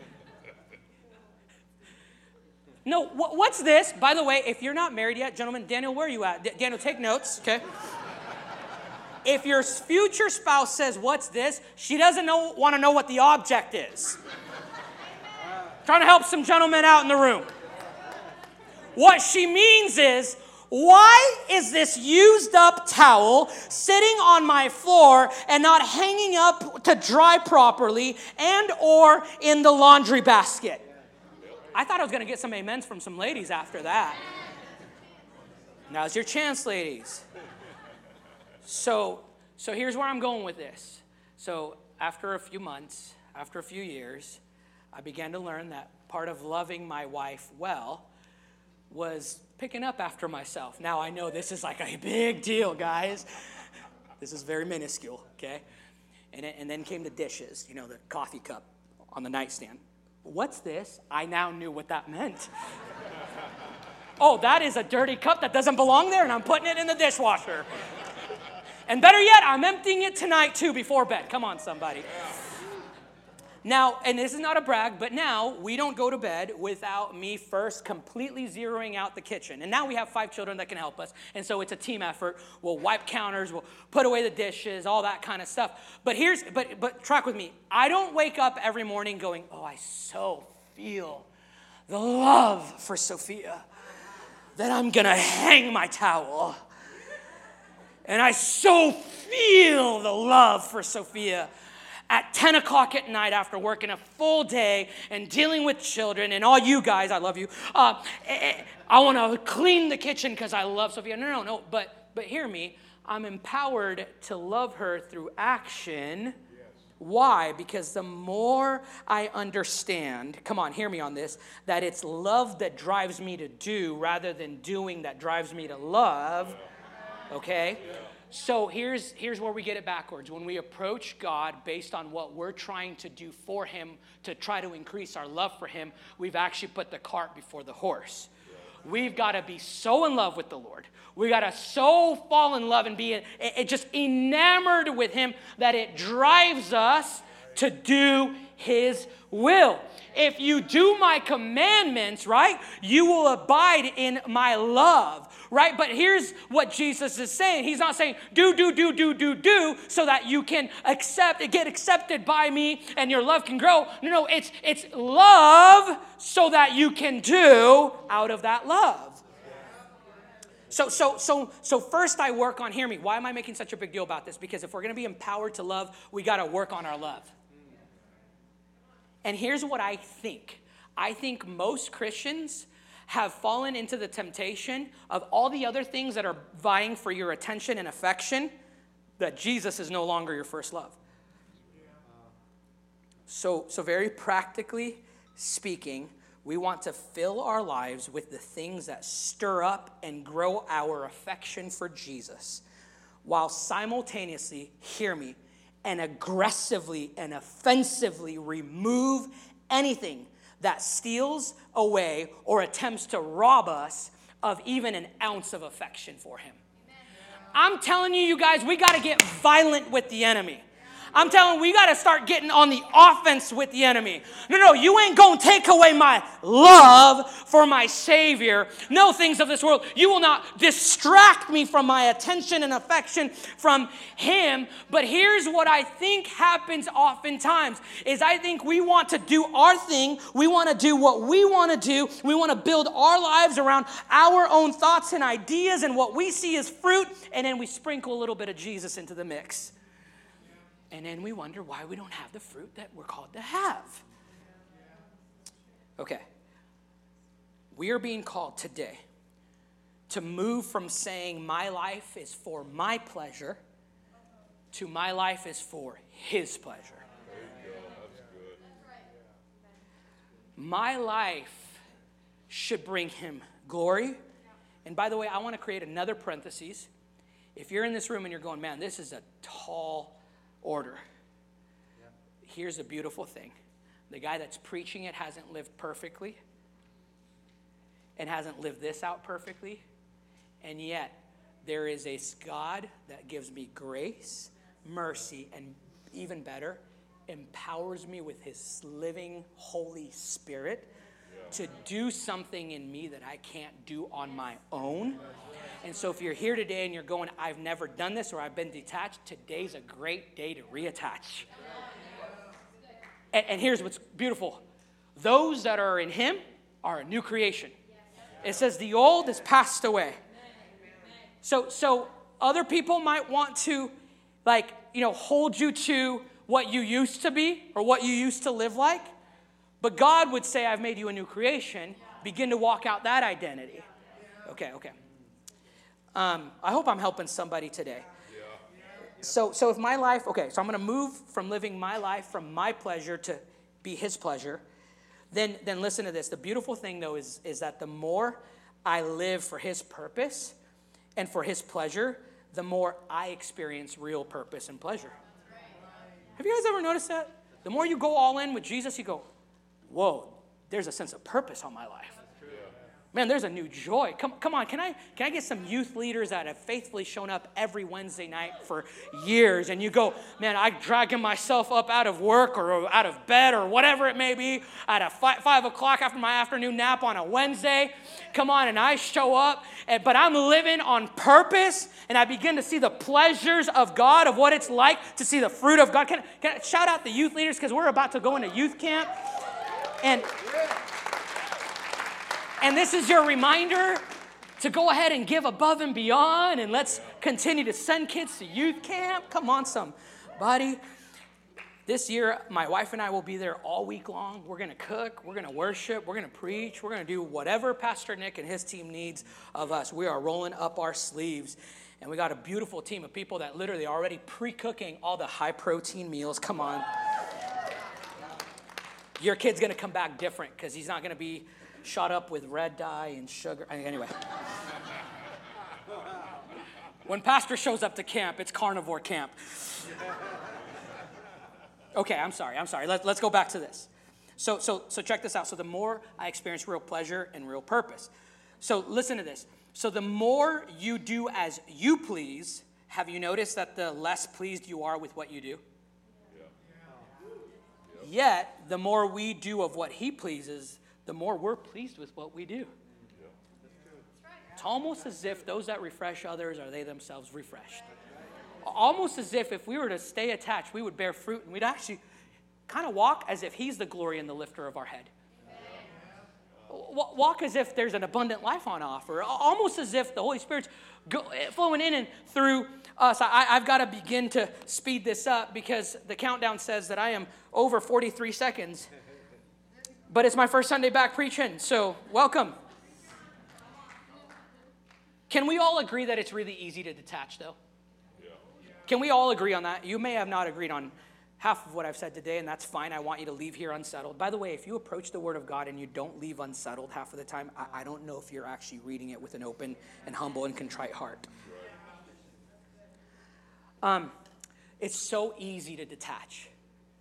"No, what's this?" By the way, if you're not married yet, gentlemen, Daniel, where are you at? Daniel, take notes, okay? If your future spouse says, "What's this?" she doesn't want to know what the object is. Trying to help some gentlemen out in the room. What she means is, why is this used up towel sitting on my floor and not hanging up to dry properly and or in the laundry basket? I thought I was going to get some amens from some ladies after that. Now's your chance, ladies. So here's where I'm going with this. So after a few months, after a few years, I began to learn that part of loving my wife well was picking up after myself. Now I know this is like a big deal, guys. This is very minuscule, okay? And then came the dishes, the coffee cup on the nightstand. "What's this?" I now knew what that meant. Oh, that is a dirty cup that doesn't belong there, and I'm putting it in the dishwasher. And better yet, I'm emptying it tonight too before bed. Come on, somebody. Now, and this is not a brag, but now we don't go to bed without me first completely zeroing out the kitchen. And now we have 5 children that can help us. And so it's a team effort. We'll wipe counters, we'll put away the dishes, all that kind of stuff. But but track with me. I don't wake up every morning going, "Oh, I so feel the love for Sophia that I'm going to hang my towel. And I so feel the love for Sophia at 10 o'clock at night after working a full day and dealing with children and all you guys, I love you. I want to clean the kitchen because I love Sophia." No. But hear me. I'm empowered to love her through action. Yes. Why? Because the more I understand, come on, hear me on this, that it's love that drives me to do rather than doing that drives me to love. Okay? Yeah. So here's where we get it backwards. When we approach God based on what we're trying to do for him to try to increase our love for him, we've actually put the cart before the horse. We've got to be so in love with the Lord. We got to so fall in love and be just enamored with him that it drives us to do his will. If you do my commandments, right, you will abide in my love, right? But here's what Jesus is saying. He's not saying do so that you can get accepted by me and your love can grow. No, it's love so that you can do out of that love. So first I work on, hear me, why am I making such a big deal about this? Because if we're going to be empowered to love, we got to work on our love. And here's what I think. I think most Christians have fallen into the temptation of all the other things that are vying for your attention and affection, that Jesus is no longer your first love. So very practically speaking, we want to fill our lives with the things that stir up and grow our affection for Jesus, while simultaneously, hear me, and aggressively and offensively remove anything that steals away or attempts to rob us of even an ounce of affection for him. I'm telling you guys, we got to get violent with the enemy. I'm telling you, we got to start getting on the offense with the enemy. No, you ain't going to take away my love for my Savior. No, things of this world, you will not distract me from my attention and affection from him. But here's what I think happens oftentimes is I think we want to do our thing. We want to do what we want to do. We want to build our lives around our own thoughts and ideas and what we see as fruit. And then we sprinkle a little bit of Jesus into the mix. And then we wonder why we don't have the fruit that we're called to have. Okay. We are being called today to move from saying my life is for my pleasure to my life is for his pleasure. My life should bring him glory. And by the way, I want to create another parenthesis. If you're in this room and you're going, man, this is a tall order. Here's a beautiful thing. The guy that's preaching it hasn't lived perfectly. and hasn't lived this out perfectly. And yet, there is a God that gives me grace, mercy, and even better, empowers me with his living Holy Spirit to do something in me that I can't do on my own. And so if you're here today and you're going, I've never done this or I've been detached, today's a great day to reattach. And here's what's beautiful. Those that are in him are a new creation. It says the old has passed away. So other people might want to, hold you to what you used to be or what you used to live like. But God would say, I've made you a new creation. Begin to walk out that identity. Okay. I hope I'm helping somebody today. So if my life, so I'm going to move from living my life from my pleasure to be his pleasure. Then listen to this. The beautiful thing, though, is that the more I live for his purpose and for his pleasure, the more I experience real purpose and pleasure. Have you guys ever noticed that? The more you go all in with Jesus, you go, whoa, there's a sense of purpose on my life. Man, there's a new joy. Come on, can I get some youth leaders that have faithfully shown up every Wednesday night for years? And you go, man, I'm dragging myself up out of work or out of bed or whatever it may be at 5 o'clock after my afternoon nap on a Wednesday. Come on, and I show up, but I'm living on purpose, and I begin to see the pleasures of God, of what it's like to see the fruit of God. Can I shout out the youth leaders because we're about to go into youth camp. And this is your reminder to go ahead and give above and beyond, and let's continue to send kids to youth camp. Come on, somebody. This year, my wife and I will be there all week long. We're going to cook. We're going to worship. We're going to preach. We're going to do whatever Pastor Nick and his team needs of us. We are rolling up our sleeves, and we got a beautiful team of people that literally are already pre-cooking all the high-protein meals. Come on. Your kid's going to come back different because he's not going to be shot up with red dye and sugar. Anyway. When pastor shows up to camp, it's carnivore camp. Okay, I'm sorry. Let's go back to this. So check this out. So the more I experience real pleasure and real purpose. So listen to this. So the more you do as you please, have you noticed that the less pleased you are with what you do? Yet, the more we do of what he pleases, the more we're pleased with what we do. It's almost as if those that refresh others are they themselves refreshed. Almost as if we were to stay attached, we would bear fruit, and we'd actually kind of walk as if he's the glory and the lifter of our head. Walk as if there's an abundant life on offer. Almost as if the Holy Spirit's flowing in and through us. I've got to begin to speed this up because the countdown says that I am over 43 seconds. But it's my first Sunday back preaching, so welcome. Can we all agree that it's really easy to detach, though? Yeah. Can we all agree on that? You may have not agreed on half of what I've said today, and that's fine. I want you to leave here unsettled. By the way, if you approach the Word of God and you don't leave unsettled half of the time, I don't know if you're actually reading it with an open and humble and contrite heart. It's so easy to detach.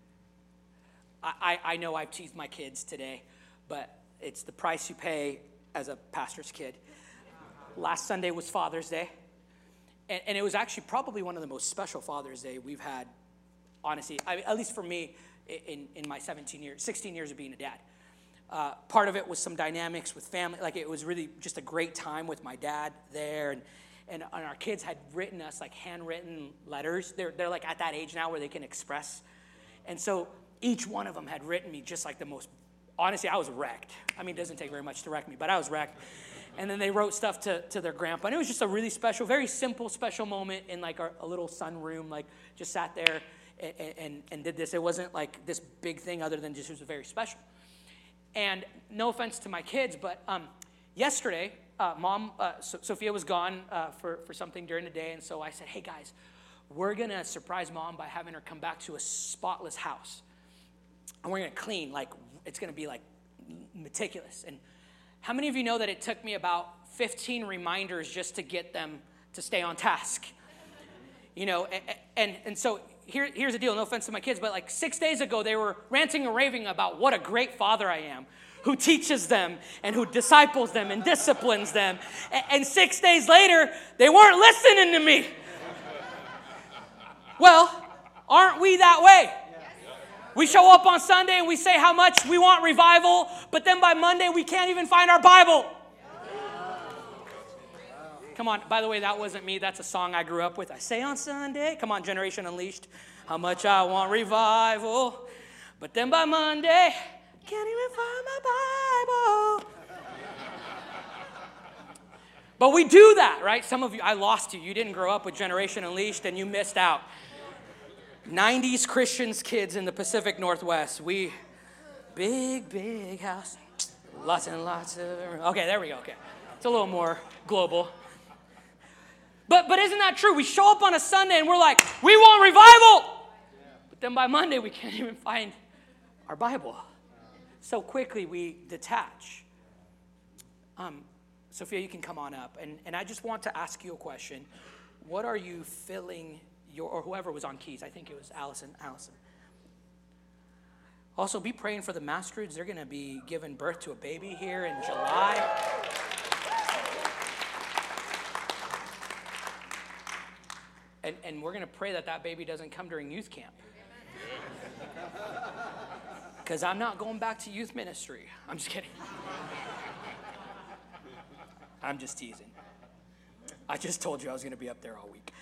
I know I've teased my kids today, but it's the price you pay as a pastor's kid. Last Sunday was Father's Day, and it was actually probably one of the most special Father's Day we've had, honestly, at least for me in my 16 years of being a dad. Part of it was some dynamics with family. Like, it was really just a great time with my dad there, and our kids had written us like handwritten letters. They're like at that age now where they can express, and so each one of them had written me just like the most, honestly, I was wrecked. I mean, it doesn't take very much to wreck me, but I was wrecked. And then they wrote stuff to their grandpa. And it was just a really special, very simple, special moment in like a little sunroom, like just sat there and did this. It wasn't like this big thing other than just it was very special. And no offense to my kids, but yesterday, Mom, Sophia was gone for something during the day. And so I said, hey guys, we're going to surprise Mom by having her come back to a spotless house. And we're going to clean, like it's going to be like meticulous. And how many of you know that it took me about 15 reminders just to get them to stay on task? You know, and so here's the deal. No offense to my kids, but like 6 days ago, they were ranting and raving about what a great father I am, who teaches them and who disciples them and disciplines them. And 6 days later, they weren't listening to me. Well, aren't we that way? We show up on Sunday and we say how much we want revival, but then by Monday we can't even find our Bible. Come on, by the way, that wasn't me. That's a song I grew up with. I say on Sunday, come on, Generation Unleashed, how much I want revival. But then by Monday, can't even find my Bible. But we do that, right? Some of you, I lost you. You didn't grow up with Generation Unleashed and you missed out. 90s Christians kids in the Pacific Northwest. We, big house, lots and lots of, okay, there we go, okay. It's a little more global. But isn't that true? We show up on a Sunday and we're like, we want revival. But then by Monday, we can't even find our Bible. So quickly we detach. Sophia, you can come on up. And I just want to ask you a question. What are you filling or whoever was on keys, I think it was Allison. Also, be praying for the Mastroods. They're going to be giving birth to a baby here in July. And we're going to pray that baby doesn't come during youth camp. Because I'm not going back to youth ministry. I'm just kidding. I'm just teasing. I just told you I was going to be up there all week.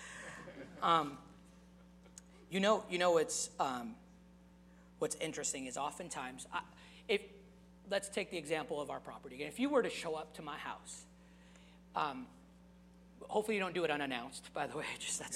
What's interesting is oftentimes, let's take the example of our property. If you were to show up to my house, hopefully you don't do it unannounced, by the way,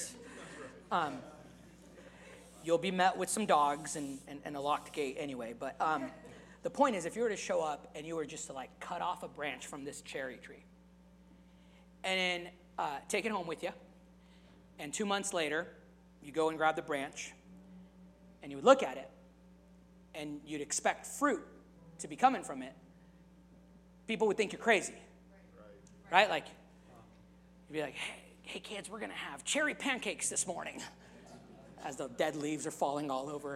you'll be met with some dogs and a locked gate anyway, but the point is, if you were to show up and you were just to cut off a branch from this cherry tree, and then take it home with you, and 2 months later, you go and grab the branch, and you would look at it, and you'd expect fruit to be coming from it, people would think you're crazy. Right? You'd be like, hey kids, we're going to have cherry pancakes this morning, as the dead leaves are falling all over,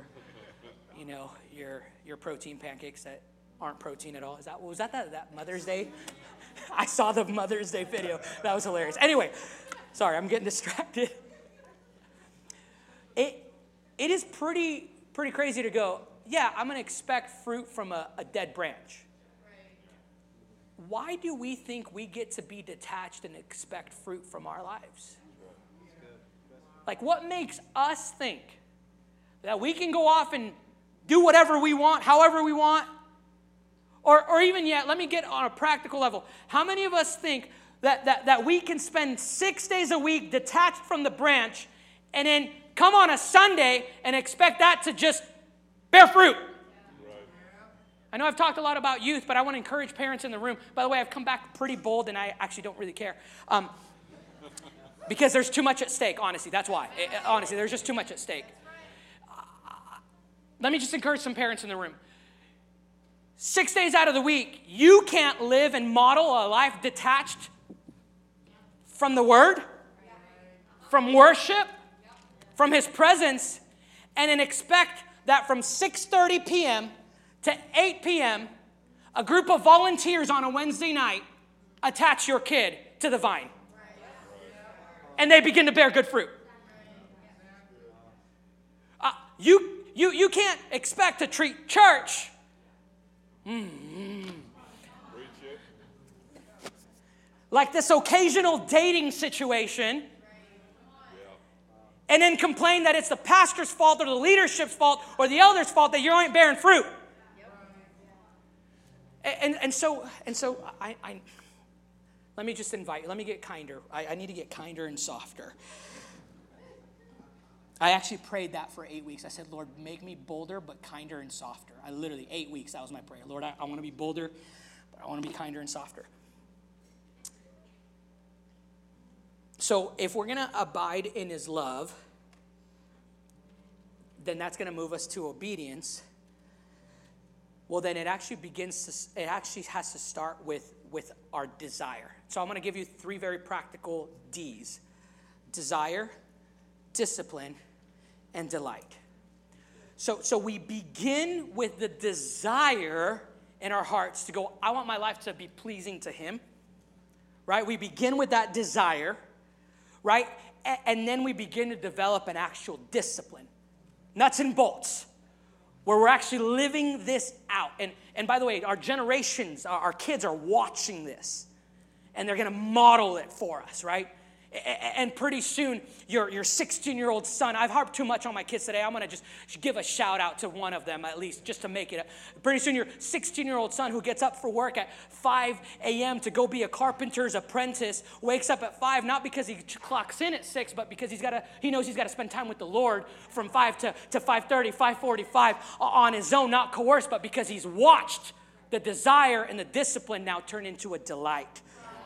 your protein pancakes that aren't protein at all. Was that Mother's Day? I saw the Mother's Day video. That was hilarious. Anyway, sorry, I'm getting distracted. It is pretty crazy to go, yeah, I'm going to expect fruit from a dead branch. Why do we think we get to be detached and expect fruit from our lives? What makes us think that we can go off and do whatever we want, however we want? Or even yet, let me get on a practical level. How many of us think that we can spend 6 days a week detached from the branch and then come on a Sunday and expect that to just bear fruit? I know I've talked a lot about youth, but I want to encourage parents in the room. By the way, I've come back pretty bold, and I actually don't really care. Because there's too much at stake, honestly. That's why. Honestly, there's just too much at stake. Let me just encourage some parents in the room. 6 days out of the week, you can't live and model a life detached from the Word, from worship, from His presence, and then expect that from 6:30 p.m. to 8 p.m., a group of volunteers on a Wednesday night attach your kid to the vine. And they begin to bear good fruit. You can't expect to treat church like this occasional dating situation and then complain that it's the pastor's fault or the leadership's fault or the elder's fault that you aren't bearing fruit. And so I let me just invite you. Let me get kinder. I need to get kinder and softer. I actually prayed that for 8 weeks. I said, Lord, make me bolder but kinder and softer. I literally, 8 weeks, that was my prayer. Lord, I want to be bolder, but I want to be kinder and softer. So if we're going to abide in His love, then that's going to move us to obedience. Well, then it actually has to start with our desire. So I'm going to give you 3 very practical D's: desire, discipline, and delight. So we begin with the desire in our hearts to go, I want my life to be pleasing to him, right? We begin with that desire, right? And then we begin to develop an actual discipline, nuts and bolts, where we're actually living this out. And by the way, our generations, our kids are watching this, and they're going to model it for us, right? And pretty soon, your 16-year-old son, I've harped too much on my kids today. I'm going to just give a shout out to one of them at least, just to make it. Pretty soon, your 16-year-old son who gets up for work at 5 a.m. to go be a carpenter's apprentice, wakes up at 5, not because he clocks in at 6, but because he knows he's got to spend time with the Lord from 5 to 5:30, 5:45 on his own, not coerced, but because he's watched the desire and the discipline now turn into a delight.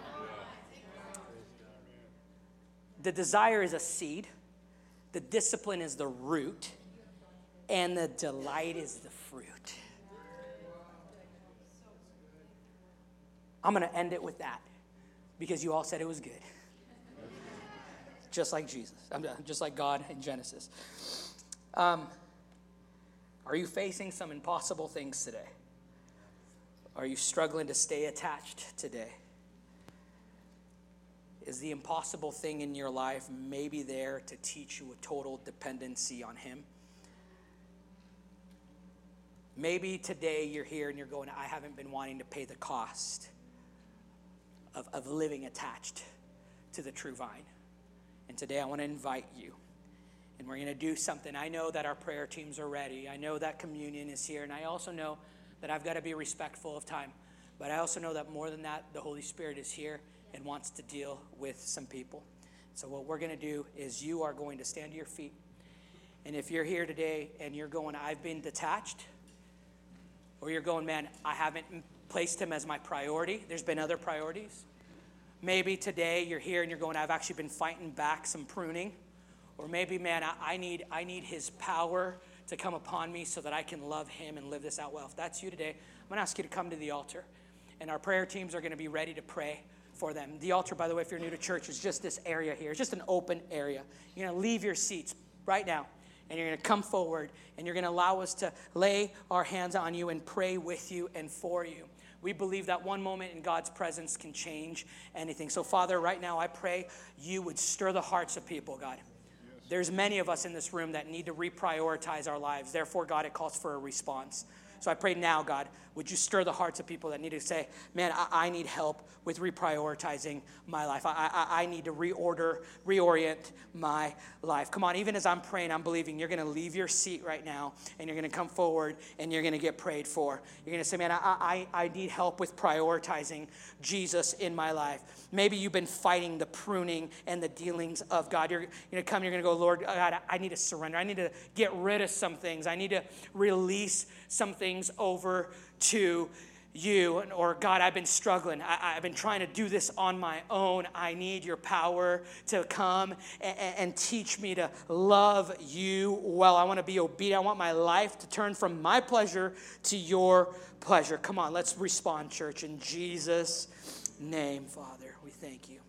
The desire is a seed, the discipline is the root, and the delight is the fruit. I'm going to end it with that because you all said it was good. Just like Jesus, just like God in Genesis. Are you facing some impossible things today? Are you struggling to stay attached today? Is the impossible thing in your life maybe there to teach you a total dependency on him? Maybe today you're here and you're going, I haven't been wanting to pay the cost of living attached to the true vine. And today I want to invite you. And we're going to do something. I know that our prayer teams are ready. I know that communion is here. And I also know that I've got to be respectful of time. But I also know that more than that, the Holy Spirit is here and wants to deal with some people. So what we're going to do is you are going to stand to your feet. And if you're here today and you're going, I've been detached, or you're going, man, I haven't placed him as my priority. There's been other priorities. Maybe today you're here and you're going, I've actually been fighting back some pruning. Or maybe, man, I need his power to come upon me so that I can love him and live this out well. If that's you today, I'm going to ask you to come to the altar. And our prayer teams are going to be ready to pray for them. The altar, by the way, if you're new to church, is just this area here. It's just an open area. You're going to leave your seats right now, and you're going to come forward, and you're going to allow us to lay our hands on you and pray with you and for you. We believe that one moment in God's presence can change anything. So, Father, right now, I pray you would stir the hearts of people, God. There's many of us in this room that need to reprioritize our lives. Therefore, God, it calls for a response. So I pray now, God, would you stir the hearts of people that need to say, man, I need help with reprioritizing my life. I need to reorient my life. Come on, even as I'm praying, I'm believing you're going to leave your seat right now, and you're going to come forward, and you're going to get prayed for. You're going to say, man, I need help with prioritizing Jesus in my life. Maybe you've been fighting the pruning and the dealings of God. You're going to come, you're going to go, Lord, God, I need to surrender. I need to get rid of some things. I need to release some things over to you. Or God, I've been struggling. I've been trying to do this on my own. I need your power to come and teach me to love you well. I want to be obedient. I want my life to turn from my pleasure to your pleasure. Come on, let's respond, church, in Jesus' name, Father. We thank you.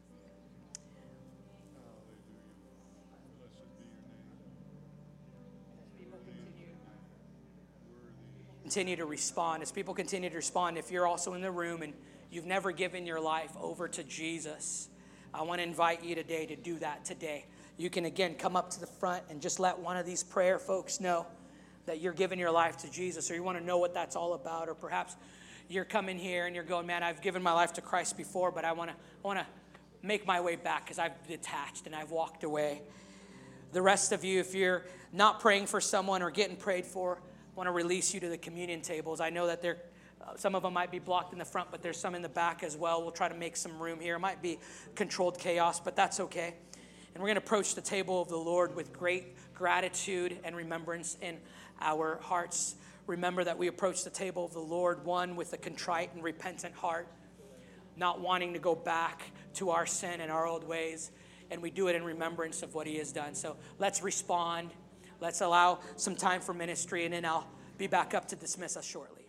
Continue to respond. As people continue to respond, if you're also in the room and you've never given your life over to Jesus, I want to invite you today to do that today. You can, again, come up to the front and just let one of these prayer folks know that you're giving your life to Jesus, or you want to know what that's all about, or perhaps you're coming here and you're going, man, I've given my life to Christ before, but I want to make my way back because I've detached and I've walked away. The rest of you, if you're not praying for someone or getting prayed for, I want to release you to the communion tables. I know that some of them might be blocked in the front, but there's some in the back as well. We'll try to make some room here. It might be controlled chaos, but that's okay. And we're going to approach the table of the Lord with great gratitude and remembrance in our hearts. Remember that we approach the table of the Lord, one, with a contrite and repentant heart, not wanting to go back to our sin and our old ways, and we do it in remembrance of what he has done. So let's respond. Let's allow some time for ministry, and then I'll be back up to dismiss us shortly.